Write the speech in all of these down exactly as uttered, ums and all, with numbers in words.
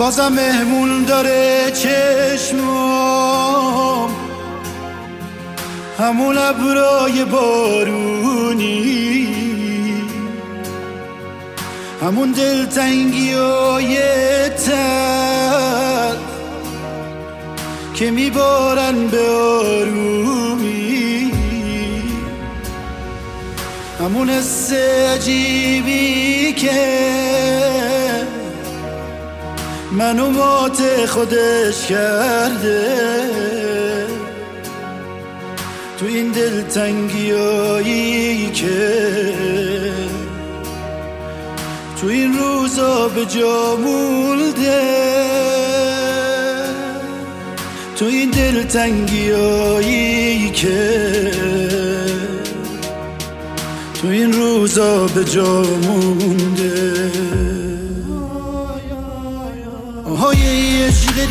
بازم مهمون داره چشمام، همون ابرای بارونی، همون دلتنگی های تر که میبارن به آرومی، همون حس عجیبی که منو مات خودش کرده، تو این دلتنگی هایی که تو این روزا به جا مولده، تو این دلتنگی هایی که تو این روزا به جا مونده. آهای عشق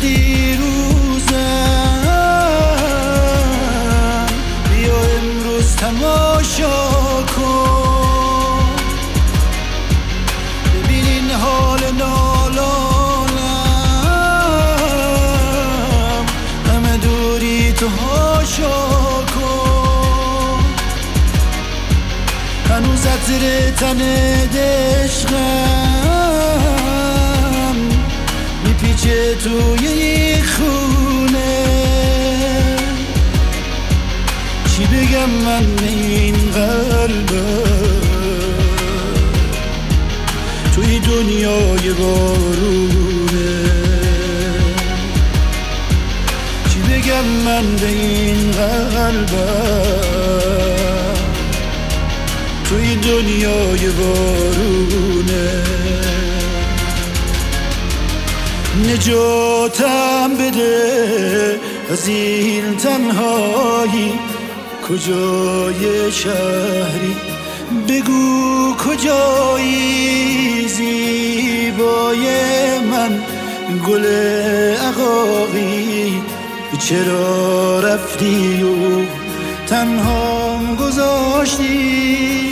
دیروزم، بیا امروز تماشا کن، ببین این حال نالانم، همه دوری تو هاشا کن، هنوز عطر تن عشقم میپیچه توی این خونه. چی بگم من این قلبم توی دنیای بارونه، چی بگم من به این قلبم توی دنیای بارونه. نجاتم بده از این تنهایی، کجای شهری بگو کجایی، زیبای من گل عقاقی، چرا رفتی و تنها گذاشتی؟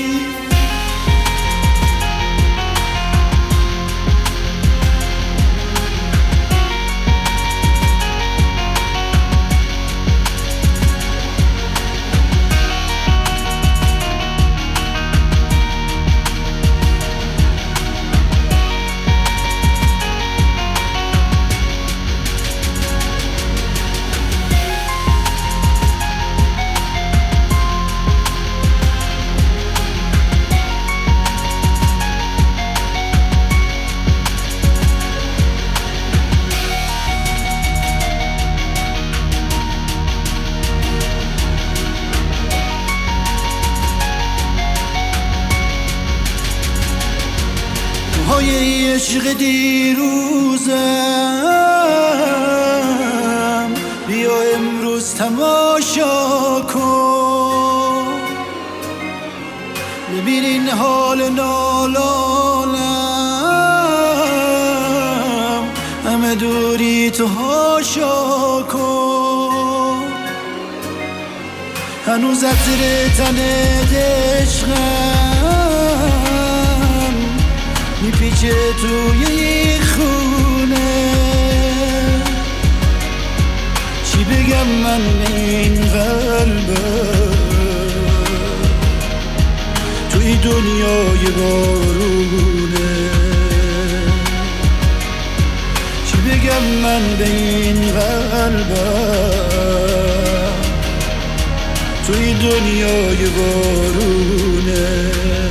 های عشق دیروزم، بیا امروز تماشا کن، ببین این حال نالانم، همه دوری تو هاشا کن، هنوز عطر تن عشقم میپیچه توی این خونه. چی بگم من این قلبم توی دنیای بارونه، چی بگم من به این قلبم توی دنیای بارونه.